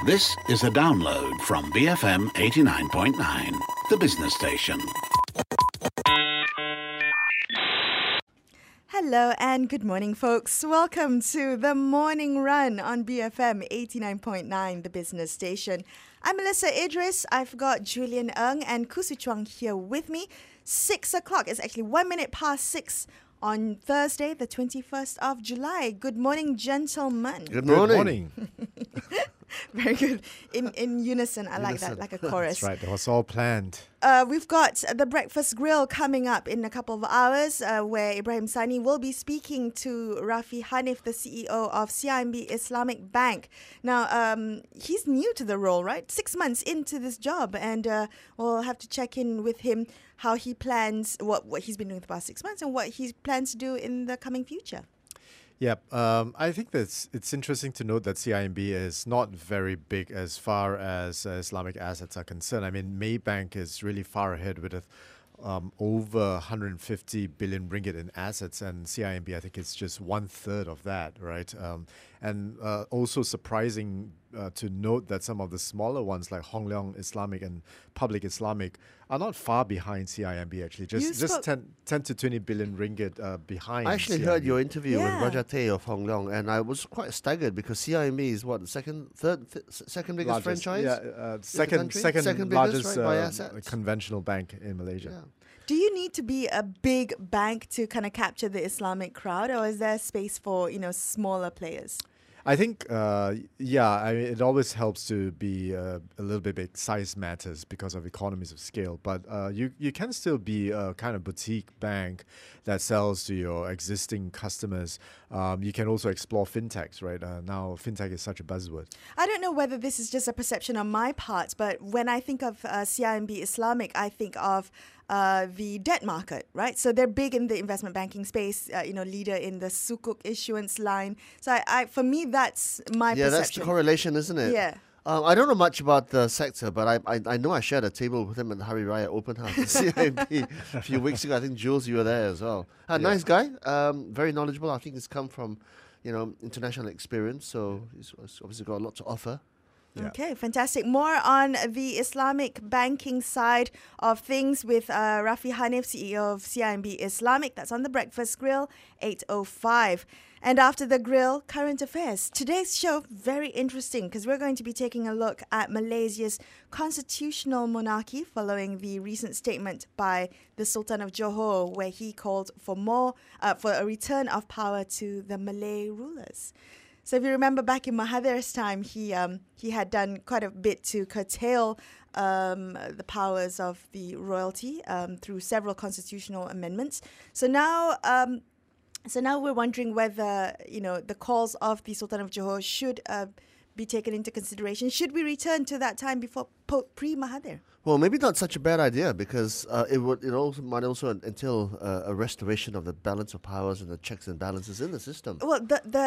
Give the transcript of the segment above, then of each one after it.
This is a download from BFM 89.9, the business station. Hello and good morning, folks. Welcome to the morning run on BFM 89.9, the business station. I'm Melissa Idris. I've got Julian Ng and Kusu Chuang here with me. 6 o'clock. It's actually 1 minute past 6 on Thursday, the 21st of July. Good morning, gentlemen. Good morning. Very good. In unison. I like that, like a chorus. That's right. That was all planned. We've got the Breakfast Grill coming up in a couple of hours where Ibrahim Sani will be speaking to Rafi Hanif, the CEO of CIMB Islamic Bank. Now, he's new to the role, right? 6 months into this job, and we'll have to check in with him how he plans, what he's been doing the past 6 months and what he plans to do in the coming future. Yeah, I think that it's interesting to note that CIMB is not very big as far as Islamic assets are concerned. I mean, Maybank is really far ahead with over 150 billion ringgit in assets, and CIMB, I think, is just 1/3 of that, right? And also surprising to note that some of the smaller ones like Hong Leong Islamic and Public Islamic are not far behind CIMB, actually. Just 10 to 20 billion ringgit behind. I actually CIMB. heard your interview with Raja Tay of Hong Leong, and I was quite staggered because CIMB is what, the second biggest largest, franchise? Yeah, second biggest, largest right, by assets? conventional bank in Malaysia. Yeah. Do you need to be a big bank to kind of capture the Islamic crowd, or is there space for, smaller players? I think, I mean, it always helps to be a little bit big. Size matters because of economies of scale. But you can still be a kind of boutique bank that sells to your existing customers. You can also explore fintechs, right? Now, fintech is such a buzzword. I don't know whether this is just a perception on my part, but when I think of CIMB Islamic, I think of the debt market, right? So they're big in the investment banking space, leader in the sukuk issuance line. So for me, that's my perception. Yeah, that's the correlation, isn't it? Yeah. I don't know much about the sector, but I know I shared a table with him at the Hari Raya Open House at CIMB a few weeks ago. I think, Jules, you were there as well. Nice guy, very knowledgeable. I think he's come from, international experience, so he's obviously got a lot to offer. Yeah. Okay, fantastic. More on the Islamic banking side of things with Rafi Hanif, CEO of CIMB Islamic. That's on the Breakfast Grill, 8:05. And after the grill, current affairs. Today's show, very interesting because we're going to be taking a look at Malaysia's constitutional monarchy following the recent statement by the Sultan of Johor, where he called for for a return of power to the Malay rulers. So if you remember back in Mahathir's time, he had done quite a bit to curtail the powers of the royalty through several constitutional amendments. So now we're wondering whether the calls of the Sultan of Johor should be taken into consideration. Should we return to that time before pre-Mahathir? Well, maybe not such a bad idea because it might also entail a restoration of the balance of powers and the checks and balances in the system. Well,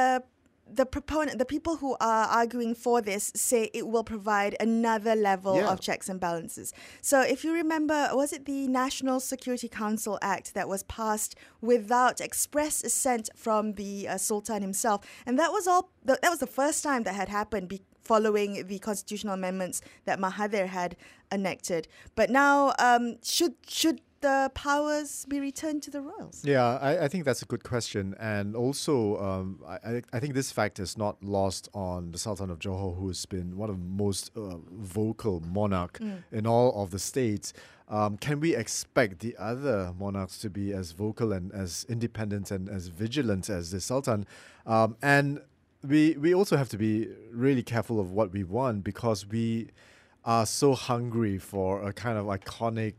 the people who are arguing for this say it will provide another level of checks and balances. So if you remember, was it the National Security Council Act that was passed without express assent from the Sultan himself? And that was that was the first time that had happened following the constitutional amendments that Mahathir had enacted. But now, should the powers be returned to the royals? Yeah, I think that's a good question. And also, I think this fact is not lost on the Sultan of Johor, who's been one of the most vocal monarch in all of the states. Can we expect the other monarchs to be as vocal and as independent and as vigilant as the Sultan? And we also have to be really careful of what we want because we are so hungry for a kind of iconic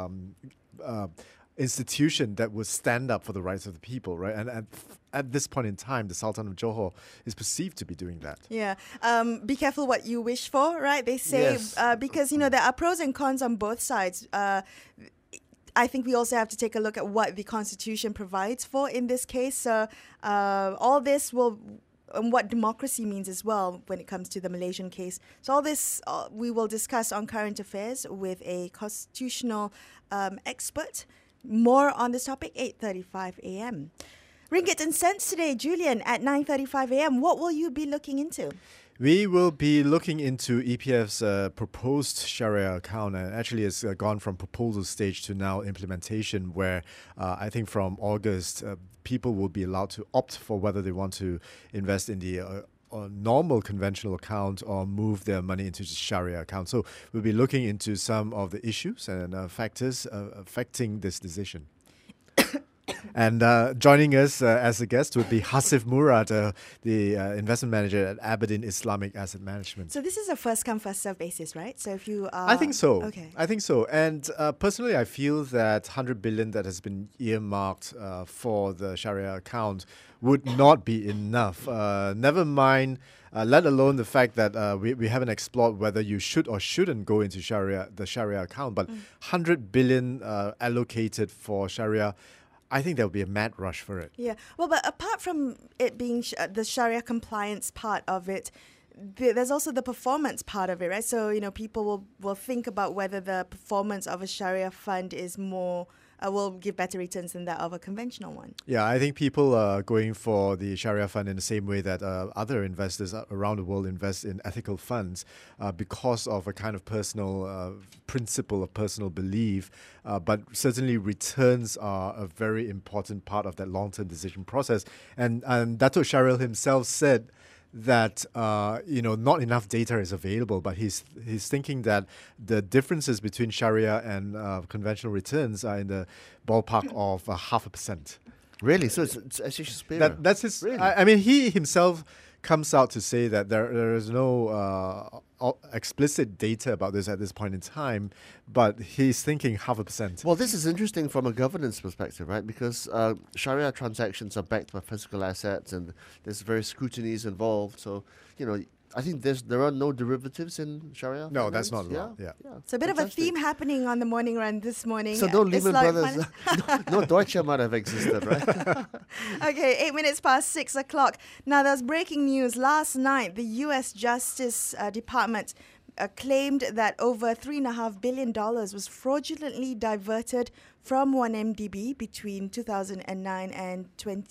institution that would stand up for the rights of the people, right? And at this point in time, the Sultan of Johor is perceived to be doing that. Yeah. Be careful what you wish for, right? They say, Yes. because, there are pros and cons on both sides. I think we also have to take a look at what the Constitution provides for in this case. So all this will... and what democracy means as well when it comes to the Malaysian case. So all this we will discuss on Current Affairs with a constitutional expert. More on this topic, 8:35 a.m. Ringgit and cents today, Julian, at 9:35 a.m. What will you be looking into? We will be looking into EPF's proposed Sharia account, and actually it's gone from proposal stage to now implementation, where I think from August, people will be allowed to opt for whether they want to invest in the normal conventional account or move their money into the Sharia account. So we'll be looking into some of the issues and factors affecting this decision. And joining us as a guest would be Hasif Murad, the investment manager at Aberdeen Islamic Asset Management. So this is a first come, first serve basis, right? So if you are... I think so. Okay. I think so. And personally, I feel that 100 billion that has been earmarked for the Sharia account would not be enough. Never mind, let alone the fact that we haven't explored whether you should or shouldn't go into the Sharia account. But 100 billion allocated for Sharia, I think there will be a mad rush for it. Yeah. Well, but apart from it being the Sharia compliance part of it, there's also the performance part of it, right? So, people will think about whether the performance of a Sharia fund is more, will give better returns than that of a conventional one. Yeah, I think people are going for the Sharia fund in the same way that other investors around the world invest in ethical funds because of a kind of personal principle of personal belief. But certainly returns are a very important part of that long-term decision process. And Dato' Sharil himself said that not enough data is available, but he's thinking that the differences between Sharia and conventional returns are in the ballpark of 0.5%. Really? So it's actually superior. That's his. Really? I mean, he himself comes out to say that there is no explicit data about this at this point in time, but he's thinking 0.5%. Well, this is interesting from a governance perspective, right? Because Sharia transactions are backed by physical assets, and there's various scrutinies involved. So, I think there are no derivatives in Sharia. No, finance. that's not allowed. Yeah. So a bit of a theme happening on the morning run this morning. So no Lehman Islamic Brothers, no Deutsche might have existed, right? Okay, 8 minutes past 6 o'clock. Now, there's breaking news. Last night, the U.S. Justice Department claimed that over $3.5 billion was fraudulently diverted from 1MDB between 2009 and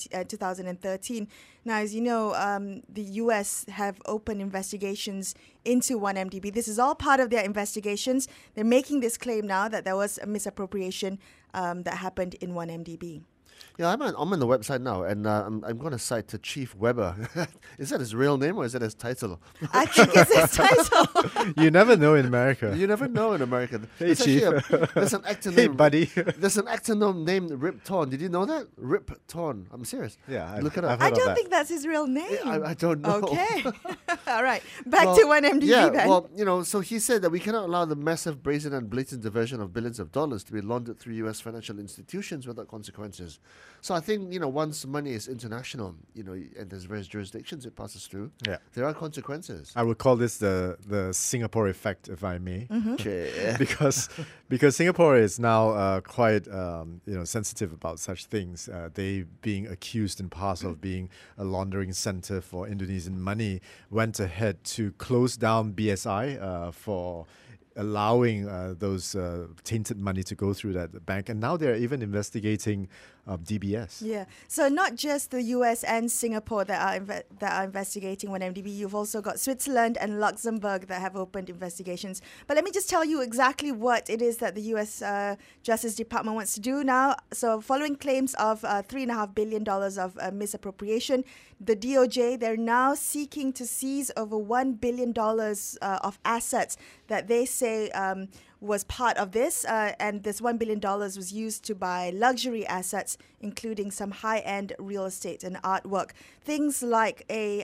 2013. Now, as you know, the U.S. have opened investigations into 1MDB. This is all part of their investigations. They're making this claim now that there was a misappropriation that happened in 1MDB. Yeah, I'm on the website now, and I'm going to cite Chief Weber. Is that his real name or is that his title? I think it's his title. You never know in America. You never know in America. Hey, Chief. There's an actor Hey, named, buddy. There's an actor named Rip Torn. Did you know that? Rip Torn. I'm serious. Yeah, Look it I've up. heard I of don't that. think that's his real name. I don't know. Okay. All right. Back to 1MDB yeah, then. well, so he said that we cannot allow the massive, brazen and blatant diversion of billions of dollars to be laundered through U.S. financial institutions without consequences. So I think, once money is international, and there's various jurisdictions it passes through, there are consequences. I would call this the Singapore effect, if I may. Okay. because Singapore is now quite sensitive about such things. They being accused in past of being a laundering center for Indonesian money went ahead to close down BSI for allowing those tainted money to go through that bank, and now they're even investigating DBS. Yeah. So not just the US and Singapore that are investigating 1MDB. You've also got Switzerland and Luxembourg that have opened investigations. But let me just tell you exactly what it is that the US Justice Department wants to do now. So following claims of $3.5 billion of misappropriation, the DOJ, they're now seeking to seize over $1 billion of assets that they say was part of this, and this $1 billion was used to buy luxury assets, including some high-end real estate and artwork. Things like a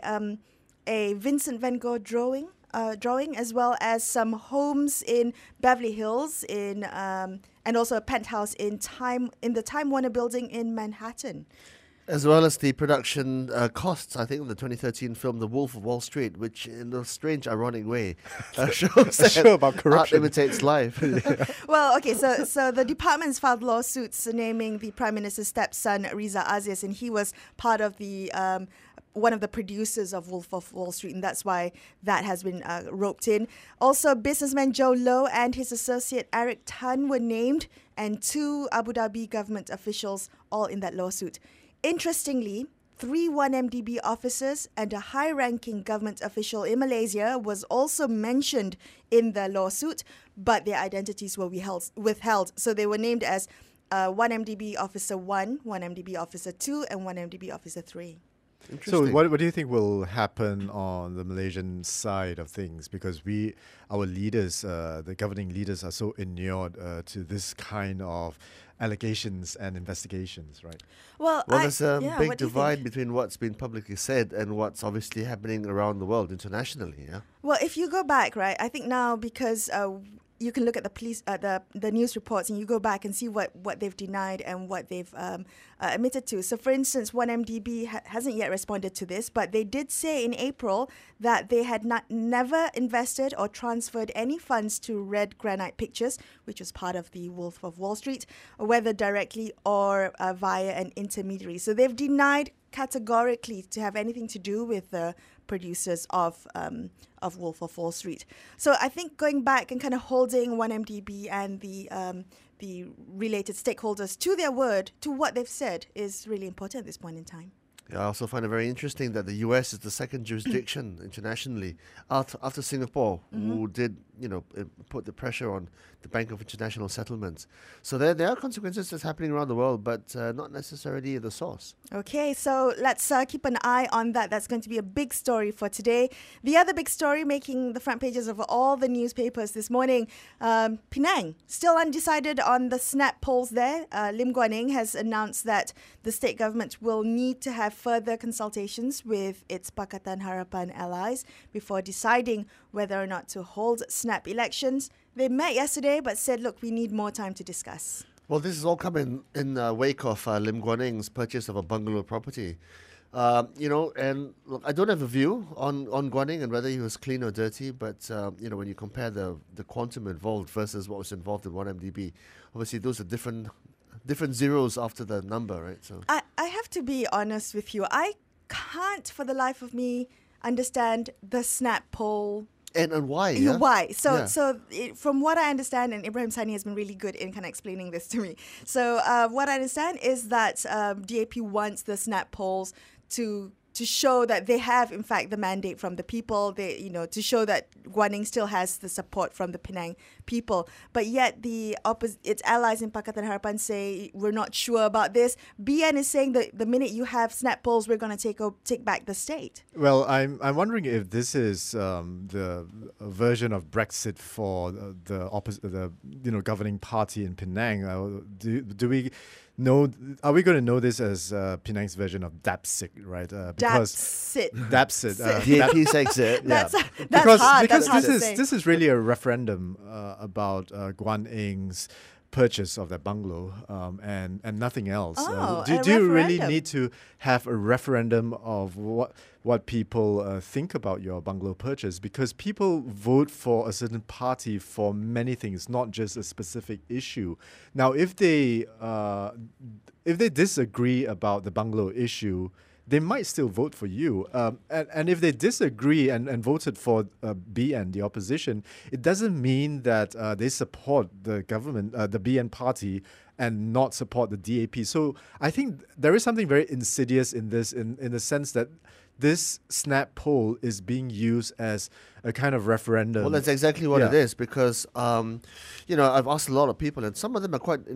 Vincent van Gogh drawing, as well as some homes in Beverly Hills, and also a penthouse in the Time Warner Building in Manhattan. As well as the production costs, I think, of the 2013 film The Wolf of Wall Street, which in a strange, ironic way shows that show about corruption. art imitates life. Well, okay, so the department's filed lawsuits naming the Prime Minister's stepson, Riza Aziz, and he was part of the one of the producers of Wolf of Wall Street, and that's why that has been roped in. Also, businessman Joe Low and his associate Eric Tan were named, and 2 Abu Dhabi government officials all in that lawsuit. Interestingly, 3 1MDB officers and a high-ranking government official in Malaysia was also mentioned in the lawsuit, but their identities were withheld. So they were named as 1MDB Officer 1, 1MDB Officer 2, and 1MDB Officer 3. So what do you think will happen on the Malaysian side of things? Because our leaders, the governing leaders, are so inured to this kind of allegations and investigations, right? Well, there's a big what do you divide think? between what's been publicly said and what's obviously happening around the world internationally. Yeah. Well, if you go back, right, I think now because you can look at the police, the news reports, and you go back and see what they've denied and what they've admitted to. So, for instance, 1MDB hasn't yet responded to this, but they did say in April that they had never invested or transferred any funds to Red Granite Pictures, which was part of the Wolf of Wall Street, whether directly or via an intermediary. So they've denied categorically to have anything to do with the producers of Wolf of Wall Street. So I think going back and kind of holding 1MDB and the related stakeholders to their word, to what they've said, is really important at this point in time. Yeah, I also find it very interesting that the US is the second jurisdiction internationally after Singapore, who did, put the pressure on the Bank of International Settlements. So there are consequences that's happening around the world, but not necessarily the source. Okay, so let's keep an eye on that. That's going to be a big story for today. The other big story making the front pages of all the newspapers this morning, Penang, still undecided on the snap polls there. Lim Guan Eng has announced that the state government will need to have further consultations with its Pakatan Harapan allies before deciding whether or not to hold snap elections. They met yesterday but said, look, we need more time to discuss. Well, this has all come in the wake of Lim Guan Eng's purchase of a bungalow property. And look, I don't have a view on Guan Eng and whether he was clean or dirty, but, when you compare the quantum involved versus what was involved in 1MDB, obviously those are different zeros after the number, right? So I have to be honest with you. I can't for the life of me understand the snap poll. And why? Yeah? Why? So, Yeah. From what I understand, and Ibrahim Sani has been really good in kind of explaining this to me. So, what I understand is that DAP wants the snap polls to show that they have, in fact, the mandate from the people. They, to show that Guan Eng still has the support from the Penang people. But yet, its allies in Pakatan Harapan say we're not sure about this. BN is saying that the minute you have snap polls, we're going to take back the state. Well, I'm wondering if this is the version of Brexit for the governing party in Penang. Do we know? Are we going to know this as Penang's version of DAPSIC, right? DAPSIT. DAP's exit. That's Because hard. That's hard to say. this is really a referendum about Guan Eng's purchase of that bungalow and nothing else. Do you really need to have a referendum of what people think about your bungalow purchase? Because people vote for a certain party for many things, not just a specific issue. Now, if they disagree about the bungalow issue, they might still vote for you. And if they disagree and voted for BN, the opposition, it doesn't mean that they support the government, the BN party, and not support the DAP. So I think there is something very insidious in this, in the sense that this snap poll is being used as a kind of referendum. Well, that's exactly what it is, because I've asked a lot of people, and some of them are quite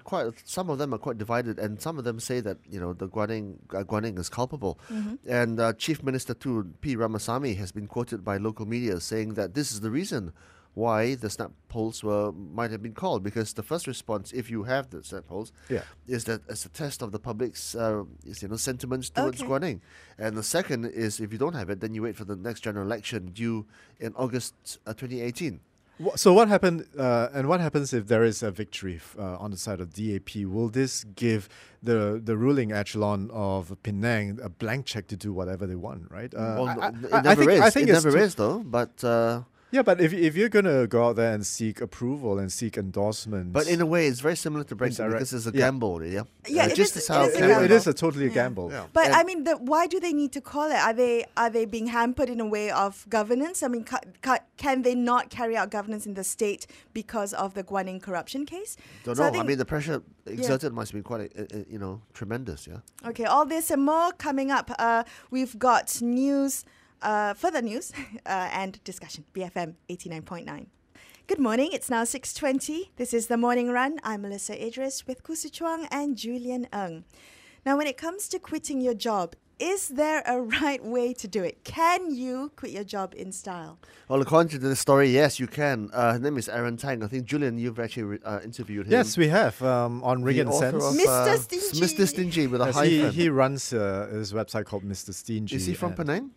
divided, and some of them say that the Guan Eng is culpable. And Chief Minister Tun P. Ramasamy has been quoted by local media saying that this is the reason why the snap polls might have been called, because the first response, if you have the snap polls, is that as a test of the public's sentiments towards Guan Eng, and the second is if you don't have it, then you wait for the next general election due in August 2018. So what happened? And what happens if there is a victory on the side of DAP? Will this give the ruling echelon of Penang a blank check to do whatever they want? Right? It never is though. But Yeah, but if you're going to go out there and seek approval and seek endorsements. But in a way, it's very similar to Brexit Indirect- because it's a yeah. gamble, yeah? Yeah, it just is- how it is a gamble- it is a totally a gamble. Yeah. But And- I mean, why do they need to call it? Are they being hampered in a way of governance? I mean, can they not carry out governance in the state because of the Guan Yin corruption case? Don't So know. I think- mean, the pressure exerted must have been quite, tremendous, yeah? Okay, all this and more coming up. We've got news, further news and discussion. BFM 89.9. Good morning. It's now 6:20. This is the Morning Run. I'm Melissa Idris with Kusu Chuang and Julian Ng. Now, when it comes to quitting your job, is there a right way to do it? Can you quit your job in style? Well, according to the story, yes, you can. Her name is Aaron Tang. I think, Julian, you've actually interviewed him. Yes, we have on Ring The and author Sense. of, Mr. Stingy. Mr. Stingy with a Yes, hyphen. he runs his website called Mr. Stingy. Is he from and- Penang?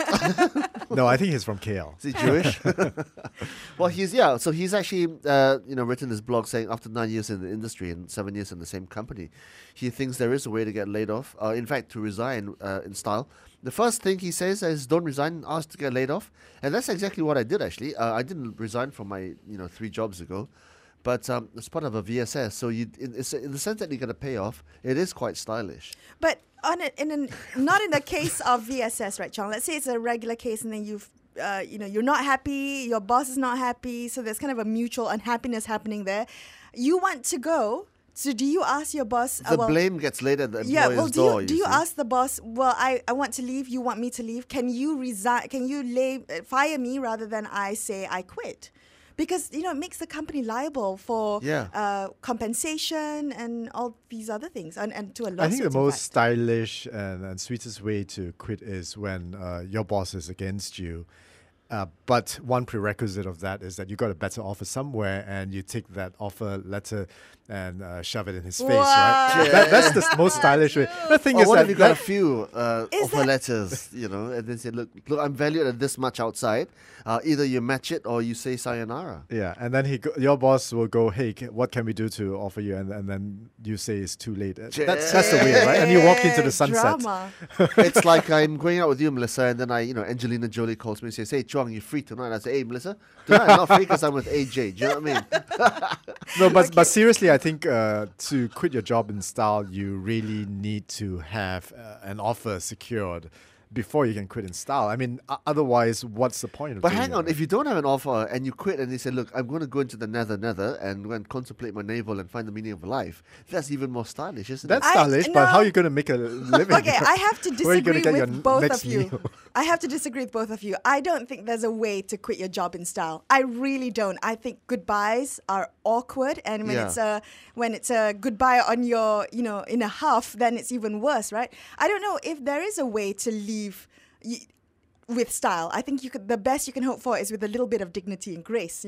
No, I think he's from KL. Is he Jewish? Well, so he's actually written his blog saying after 9 years in the industry and 7 years in the same company, he thinks there is a way to get laid off. In fact, to resign in style. The first thing he says is don't resign, ask to get laid off, and that's exactly what I did actually. I didn't resign from my 3 jobs ago. But it's part of a VSS, so it's in the sense that you get a payoff, it is quite stylish. But not in the case of VSS, right, Chong? Let's say it's a regular case, and then you're not happy, your boss is not happy, so there's kind of a mutual unhappiness happening there. You want to go, so do you ask your boss? The blame gets laid at the employer's Yeah, well, door. do you see. ask the boss? Well, I want to leave. You want me to leave? Can you resign? Can you fire me rather than I say I quit? Because it makes the company liable for compensation and all these other things, and to a lawsuit. I think the in most fact. stylish and sweetest way to quit is when your boss is against you. But one prerequisite of that is that you got a better offer somewhere, and you take that offer letter and shove it in his face, right? Wow. That's the most stylish way. The thing Or is what that, if you got a that- few Is offer that- letters, and then say, look, I'm valued at this much outside. Either you match it or you say sayonara. yeah, and then your boss will go, hey, what can we do to offer you? And then you say it's too late. That's the way, right? And you walk into the sunset. Drama. It's like I'm going out with you, Melissa, and then Angelina Jolie calls me and says, hey, Chuang, you free tonight? I say, hey, Melissa, tonight I'm not free because I'm with AJ. Do you know what I mean? No, but seriously, I think to quit your job in style, you really need to have an offer secured before you can quit in style. I mean, otherwise, what's the point of But doing hang it, on, right? if you don't have an offer and you quit and they say, look, I'm going to go into the nether and go and contemplate my navel and find the meaning of life, that's even more stylish, isn't That's it? stylish, but how no. are you going to make a living? Okay, I have to Where are you gonna disagree get your with both next of you. meal? I have to disagree with both of you. I don't think there's a way to quit your job in style. I really don't. I think goodbyes are awkward, and when it's a goodbye on your in a huff, then it's even worse, right? I don't know if there is a way to leave with style. I think the best you can hope for is with a little bit of dignity and grace,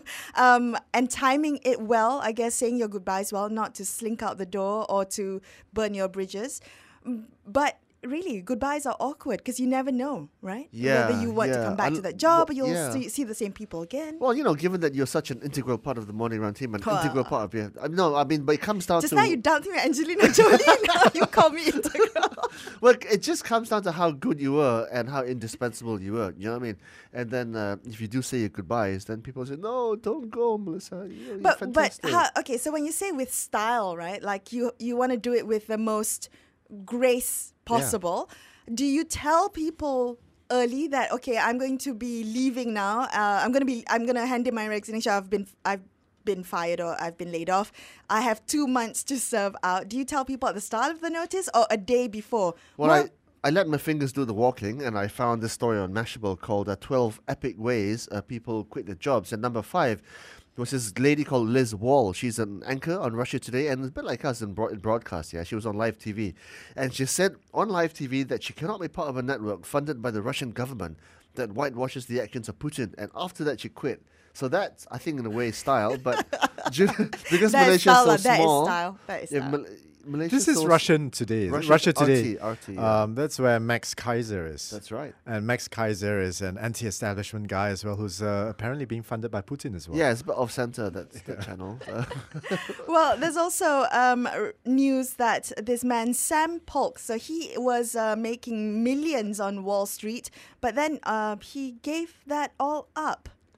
and timing it well. I guess saying your goodbyes well, not to slink out the door or to burn your bridges, but. Really, goodbyes are awkward because you never know, right? Yeah, Whether you want to yeah. come back to And that job or well, you'll yeah. see the same people again. Well, given that you're such an integral part of the Morning Round team, an Huh. integral part of your... but it comes down Just to... now you dancing with Angelina Jolie, now you call me integral. Well, it just comes down to how good you were and how indispensable you were. You know what I mean? And then if you do say your goodbyes, then people say, no, don't go, Melissa. You're But fantastic. okay, so when you say with style, right? Like you want to do it with the most grace possible. Do you tell people early that okay, I'm going to be leaving now? I'm gonna hand in my resignation. I've been fired or I've been laid off. I have 2 months to serve out. Do you tell people at the start of the notice or a day before? Well, I let my fingers do the walking, and I found this story on Mashable called 12 Epic Ways People Quit Their Jobs. And number 5 was this lady called Liz Wall. She's an anchor on Russia Today, and a bit like us in broadcast, yeah. She was on live TV. And she said on live TV that she cannot be part of a network funded by the Russian government that whitewashes the actions of Putin. And after that, she quit. So that's, I think, in a way, style. But because that is Malaysia is style. so That is small... style. That is yeah, style. Malaysia's This is so Russian Today. Russia Today. RT, yeah. That's where Max Kaiser is. That's right. And Max Kaiser is an anti-establishment guy as well, who's apparently being funded by Putin as well. Yeah, it's a bit off-center, that channel. Well, there's also news that this man, Sam Polk, so he was making millions on Wall Street, but then he gave that all up.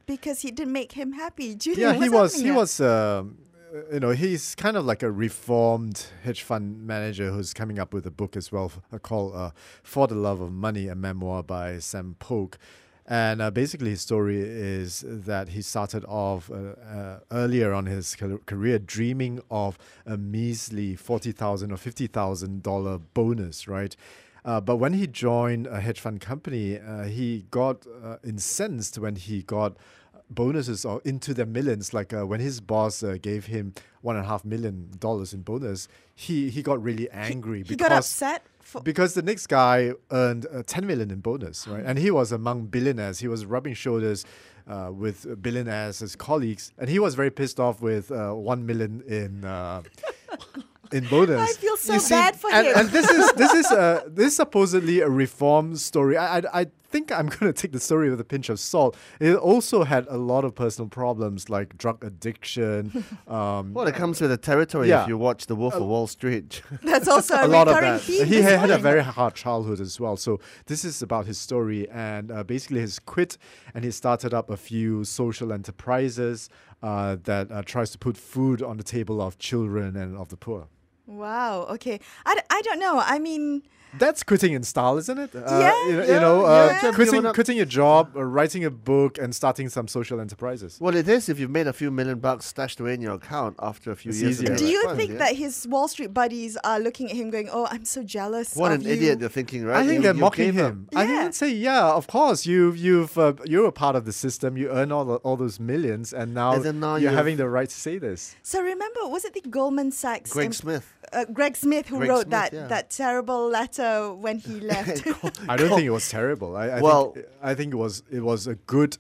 because he didn't make him happy. Julian, Yeah, he what's was. happening He here? was. He's kind of like a reformed hedge fund manager who's coming up with a book as well called "For the Love of Money," a memoir by Sam Polk. And basically, his story is that he started off earlier on his career dreaming of a measly $40,000 or $50,000 bonus, right? But when he joined a hedge fund company, he got incensed when he got bonuses or into the millions. Like when his boss gave him $1.5 million in bonus, he got really angry He got upset. because the next guy earned 10 million in bonus, right? And he was among billionaires. He was rubbing shoulders with billionaires as colleagues, and he was very pissed off with 1 million in bonus. I feel so You see, bad for and, him. And this is supposedly a reform story. I think I'm going to take the story with a pinch of salt. It also had a lot of personal problems like drug addiction. Well, it comes with the territory Yeah. if you watch The Wolf of Wall Street. That's also a, a lot of recurring that. theme. He this had a morning. very hard childhood as well. So this is about his story, and basically he's quit and he started up a few social enterprises that tries to put food on the table of children and of the poor. Wow. Okay. I don't know. I mean, That's quitting in style, isn't it? yeah. Quitting your job, writing a book, and starting some social enterprises. Well, it is if you've made a few $1 million stashed away in your account after a few It's years. of easier. being do you like, think "Well, that his Wall Street buddies are looking at him going, "Oh, I'm so jealous What of an you." idiot they're thinking, right? I think You- they're you mocking gave up. him. I think Yeah. they'd say, yeah, of course, you're a part of the system. You earn all those millions, and now, And then now you're you've- having the right to say this. So remember, was it the Goldman Sachs? Greg Smith. Greg Smith who Greg wrote Smith, that yeah. that terrible letter when he left. I don't think it was terrible. I think it was a good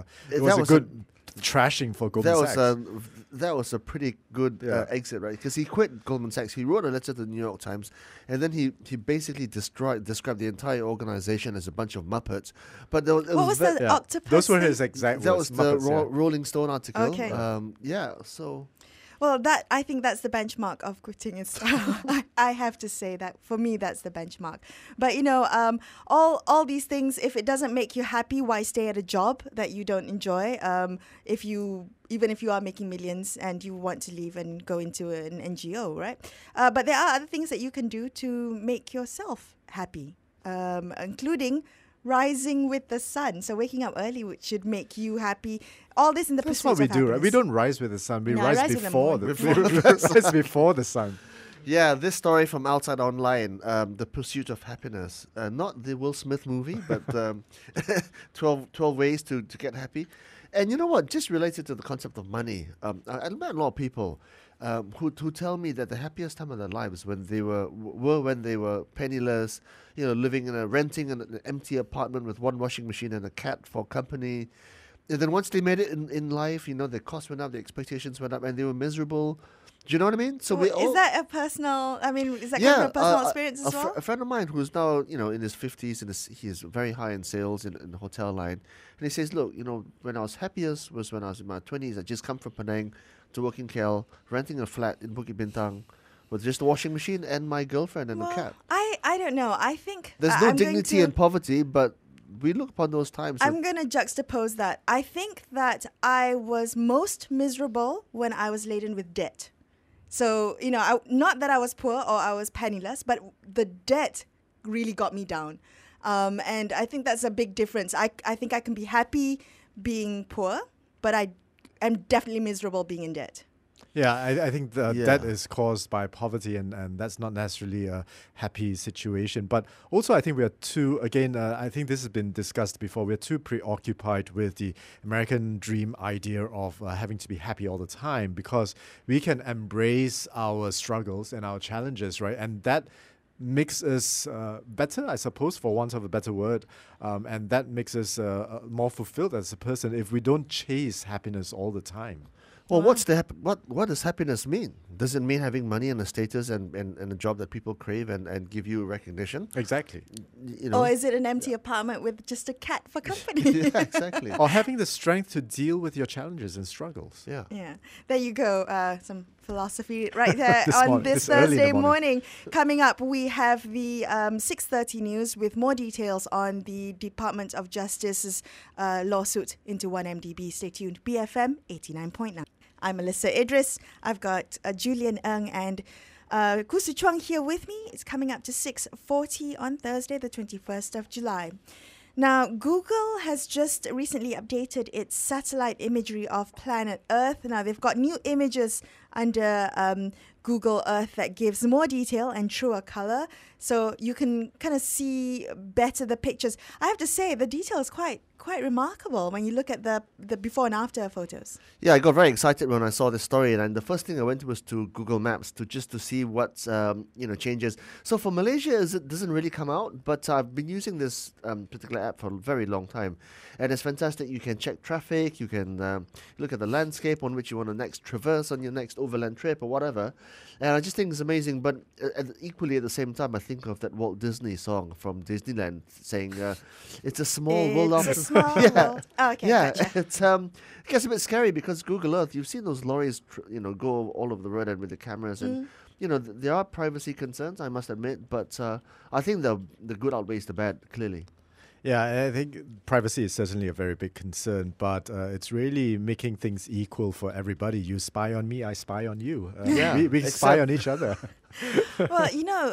trashing for Goldman That Sachs. was a pretty good Yeah. exit, right? Because he quit Goldman Sachs. He wrote a letter to the New York Times, and then he basically described the entire organization as a bunch of muppets. But there was, it What was ve- the Yeah. octopus? Those were thing? his exact that words. was the Muppets, yeah. Rolling Stone article. Okay. So Well, I think that's the benchmark of quitting in style. I have to say that for me, that's the benchmark. But all these things, if it doesn't make you happy, why stay at a job that you don't enjoy? Even if you are making millions and you want to leave and go into an NGO, right? But there are other things that you can do to make yourself happy, including rising with the sun. So waking up early, which should make you happy. All this in the That's pursuit what we of do, right? We happiness. don't rise with the sun. We No, I rise rise with the before moon. rise before the sun. yeah, this story from Outside Online, The Pursuit of Happiness. Not the Will Smith movie, but 12 ways to get happy. And you know what? Just related to the concept of money, I met a lot of people who tell me that the happiest time of their lives when they were when they were penniless, living renting an empty apartment with one washing machine and a cat for company. And then once they made it in life, their costs went up, their expectations went up, and they were miserable. Do you know what I mean? So we all, is that a personal? I mean, is that kind of a personal experience as well? A friend of mine who's now, in his 50s, and he's very high in sales in the hotel line. And he says, look, when I was happiest was when I was in my 20s. I just come from Penang to work in KL, renting a flat in Bukit Bintang with just a washing machine and my girlfriend and a cat. I don't know. I think There's no dignity in poverty, but we look upon those times. I'm going to juxtapose that. I think that I was most miserable when I was laden with debt. So, not that I was poor or I was penniless, but the debt really got me down. And I think that's a big difference. I think I can be happy being poor, but I am definitely miserable being in debt. Yeah, I think Yeah. that is caused by poverty, and that's not necessarily a happy situation. But also, I think we are too, again, I think this has been discussed before, we're too preoccupied with the American dream idea of having to be happy all the time, because we can embrace our struggles and our challenges, right? And that makes us better, I suppose, for want of a better word. And that makes us more fulfilled as a person if we don't chase happiness all the time. Well, what does happiness mean? Does it mean having money and a status and a job that people crave and give you recognition? Exactly. You know? Or is it an empty apartment with just a cat for company? Yeah, exactly. Or having the strength to deal with your challenges and struggles. Yeah. Yeah, there you go. Some philosophy right there This on morning- this this early in the Thursday morning. morning. Coming up, we have the 6:30 news with more details on the Department of Justice's lawsuit into 1MDB. Stay tuned. BFM 89.9. I'm Melissa Idris. I've got Julian Ng and Khoo Su Chuang here with me. It's coming up to 6:40 on Thursday, the 21st of July. Now, Google has just recently updated its satellite imagery of planet Earth. Now, they've got new images under Google Earth that gives more detail and truer color, so you can kind of see better the pictures. I have to say, the detail is quite remarkable when you look at the before and after photos. Yeah, I got very excited when I saw this story, and the first thing I went to was to Google Maps to see what changes. So for Malaysia, it doesn't really come out, but I've been using this particular app for a very long time, and it's fantastic. You can check traffic, you can look at the landscape on which you want to next traverse on your next overland trip or whatever, and I just think it's amazing. But equally at the same time, I think of that Walt Disney song from Disneyland saying, "It's a small world It's a after." small world. Oh, okay, Yeah, gotcha. it gets a bit scary because Google Earth, you've seen those lorries, go all over the road and with the cameras, and there are privacy concerns, I must admit, but I think the good outweighs the bad, clearly. Yeah, I think privacy is certainly a very big concern, but it's really making things equal for everybody. You spy on me, I spy on you. Yeah, we spy on each other. Well,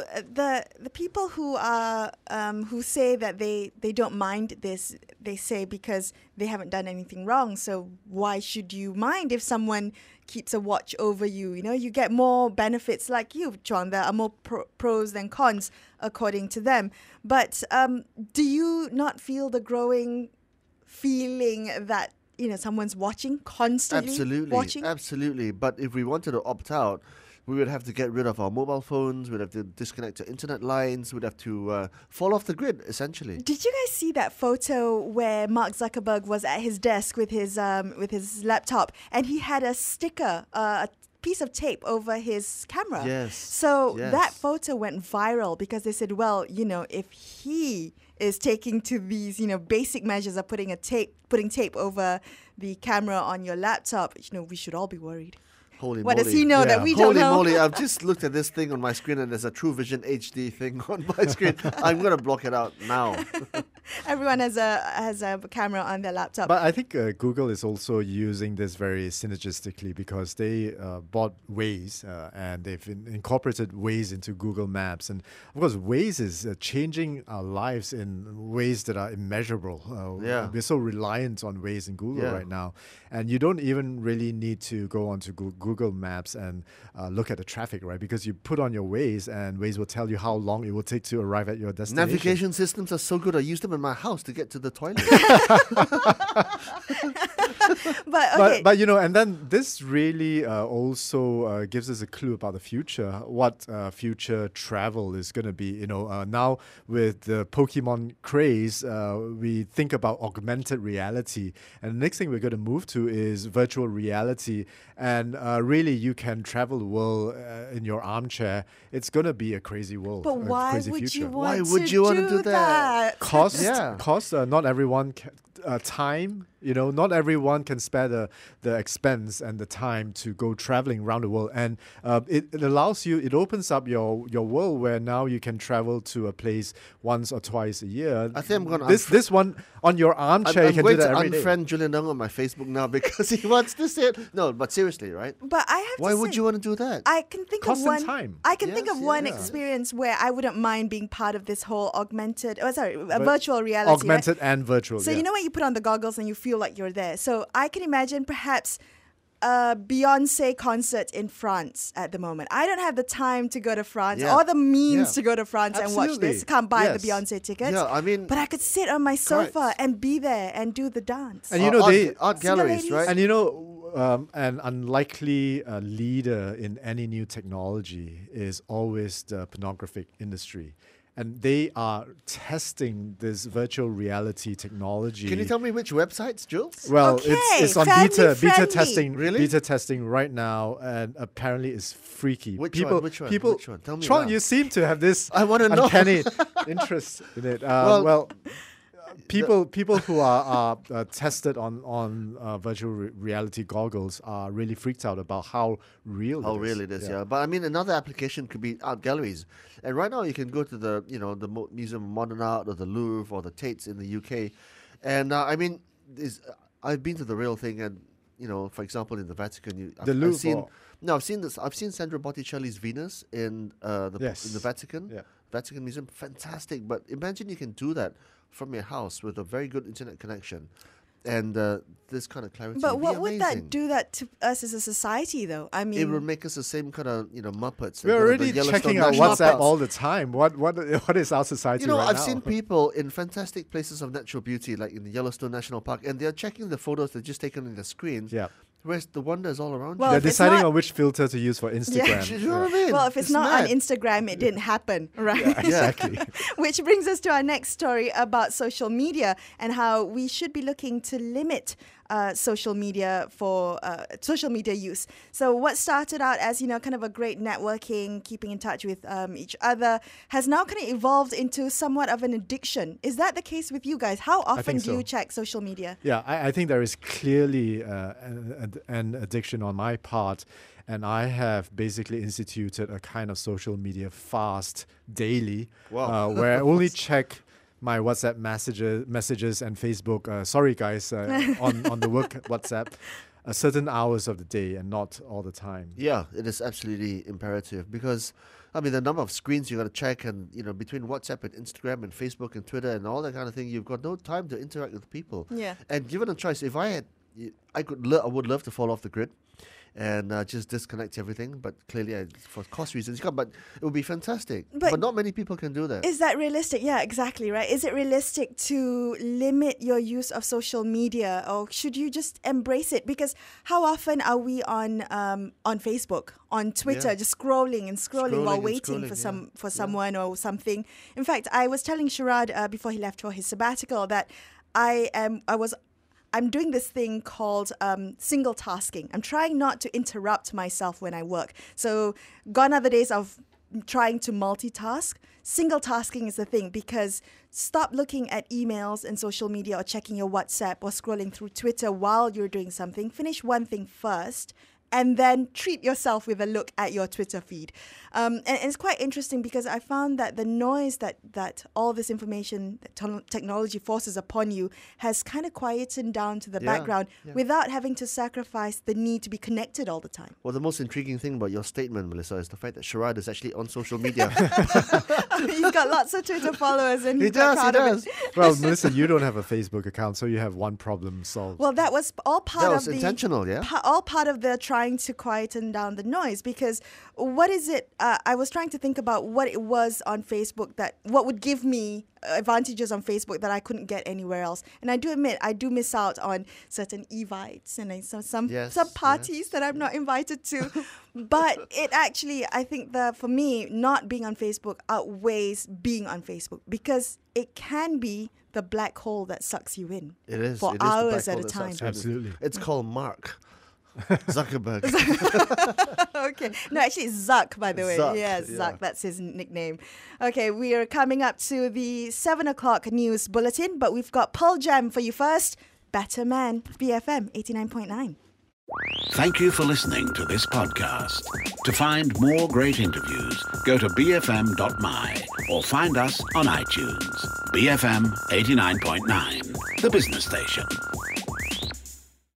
the people who are who say that they don't mind this, they say because they haven't done anything wrong. So why should you mind if someone keeps a watch over you? You get more benefits like you, Chuang. There are more pros than cons according to them. But do you not feel the growing feeling that someone's watching constantly? Absolutely. But if we wanted to opt out, we would have to get rid of our mobile phones, we'd have to disconnect our internet lines, we'd have to fall off the grid, essentially. Did you guys see that photo where Mark Zuckerberg was at his desk with his laptop and he had a sticker, a piece of tape over his camera? Yes. So yes. that photo went viral because they said, well, if he is taking to these, basic measures of putting tape over the camera on your laptop, we should all be worried. Holy what moly. does he know that we don't know? Holy moly, I've just looked at this thing on my screen and there's a True Vision HD thing on my screen. I'm going to block it out now. Everyone has a camera on their laptop. But I think Google is also using this very synergistically because they bought Waze and they've incorporated Waze into Google Maps. And of course, Waze is changing our lives in ways that are immeasurable. We're so reliant on Waze and Google right now. And you don't even really need to go onto Google Maps and look at the traffic, right? Because you put on your Waze and Waze will tell you how long it will take to arrive at your destination. Navigation systems are so good. I use them in my house to get to the toilet. But and then this really also gives us a clue about the future, what future travel is going to be. Now with the Pokemon craze, we think about augmented reality, and the next thing we're going to move to is virtual reality, and really you can travel the world in your armchair. It's going to be a crazy world. But why crazy would future. you Why want would to you want to do do that? Cost, Yeah. not everyone time. Not everyone can spare the expense and the time to go traveling around the world, and it allows you. It opens up your world where now you can travel to a place once or twice a year. I think I'm going to this one on your armchair. I'm you can going do that to every day. unfriend Julian Ng on my Facebook now because he wants to say it. No, but seriously, right? But I have Why to would say, you want to do that? I can think Cost of and one. time. I can think of Yes, one yeah. experience where I wouldn't mind being part of this whole virtual reality. Augmented and virtual. So yeah. when you put on the goggles and you feel like you're there. So I can imagine perhaps a Beyonce concert in France at the moment. I don't have the time to go to France Yeah. or the means Yeah. to go to France and watch Absolutely. this. Can't buy Yes. the Beyonce tickets. Yeah, I mean, But I could sit on my sofa Correct. and be there and do the dance. And art galleries, ladies. right? And an unlikely leader in any new technology is always the pornographic industry. and they are testing this virtual reality technology. Can you tell me which websites, Jules? Well, Okay, it's on family beta friendly. testing. Really? Beta testing right now, and apparently it's freaky. Which people, one? Which one? People, Which one? Tell me Tron, now. you seem to have this I wanna know. uncanny interest in it. People who are tested on virtual reality goggles are really freaked out about how real How it is. real it is, yeah. But I mean, another application could be art galleries. And right now, you can go to the Museum of Modern Art or the Louvre or the Tates in the UK. And I mean, I've been to the real thing, and for example, in the Vatican, The Louvre. I've seen this. I've seen Sandro Botticelli's Venus in in the Vatican. Yeah. Vatican Museum, fantastic. But imagine you can do that from your house with a very good internet connection, and this kind of clarity. But would be what would that amazing. do that to us as a society, though? I mean, It would make us the same kind of Muppets. We're already checking out National WhatsApp Parks. all the time. What is our society right I've now? seen people in fantastic places of natural beauty, like in the Yellowstone National Park, and they're checking the photos they've just taken on the screen. Yeah. Whereas the wonder is all around Well, They're if it's deciding not- on which filter to use for Instagram. you. You know what I mean? well, if it's not mad. on Instagram, it didn't happen, right? Exactly. Which brings us to our next story about social media and how we should be looking to limit social media for social media use. So what started out as kind of a great networking, keeping in touch with each other, has now kind of evolved into somewhat of an addiction. Is that the case with you guys? How often think do you so. check social media? Yeah, I think there is clearly an addiction on my part, and I have basically instituted a kind of social media fast daily, Wow. where I only check my WhatsApp messages and Facebook. Sorry, guys, on the work WhatsApp, certain hours of the day and not all the time. Yeah, it is absolutely imperative because, I mean, the number of screens you got to check, and between WhatsApp and Instagram and Facebook and Twitter and all that kind of thing, you've got no time to interact with people. Yeah. And given a choice, if I had, I would love to fall off the grid and just disconnect everything. But clearly, for cost reasons, you can't. But it would be fantastic. But not many people can do that. Is that realistic? Yeah, exactly, right? Is it realistic to limit your use of social media, or should you just embrace it? Because how often are we on Facebook, on Twitter, Yeah. just scrolling while and waiting scrolling, for someone or something? In fact, I was telling Sharad before he left for his sabbatical that I'm doing this thing called single tasking. I'm trying not to interrupt myself when I work. So gone are the days of trying to multitask. Single tasking is the thing, because stop looking at emails and social media or checking your WhatsApp or scrolling through Twitter while you're doing something. Finish one thing first, and then treat yourself with a look at your Twitter feed. And it's quite interesting because I found that the noise that all this information, that technology forces upon you has kind of quietened down to the Yeah, background yeah. without having to sacrifice the need to be connected all the time. Well, the most intriguing thing about your statement, Melissa, is the fact that Sharad is actually on social media. He's got lots of Twitter followers and He he's quite does, he proud of does. it. Well, Melissa, you don't have a Facebook account, so you have one problem solved. Well, that was all part That of was the intentional, yeah? all part of the trying to quieten down the noise. Because what is it? I was trying to think about what it was on Facebook what would give me advantages on Facebook that I couldn't get anywhere else. And I do admit I do miss out on certain evites and some Yes, parties that I'm not invited to. But it actually, I think for me, not being on Facebook outweighs being on Facebook, because it can be the black hole that sucks you in. It is. For It is the black hours at hole a that time. sucks you in. Absolutely. It's called Mark Zuckerberg. Okay. No, actually, it's Zuck, by the way. Zuck, Yes, yeah. Zuck. That's his nickname. Okay, we are coming up to the 7 o'clock news bulletin, but we've got Pearl Jam for you first. Better Man, BFM 89.9. Thank you for listening to this podcast. To find more great interviews, go to bfm.my or find us on iTunes. BFM 89.9, the business station.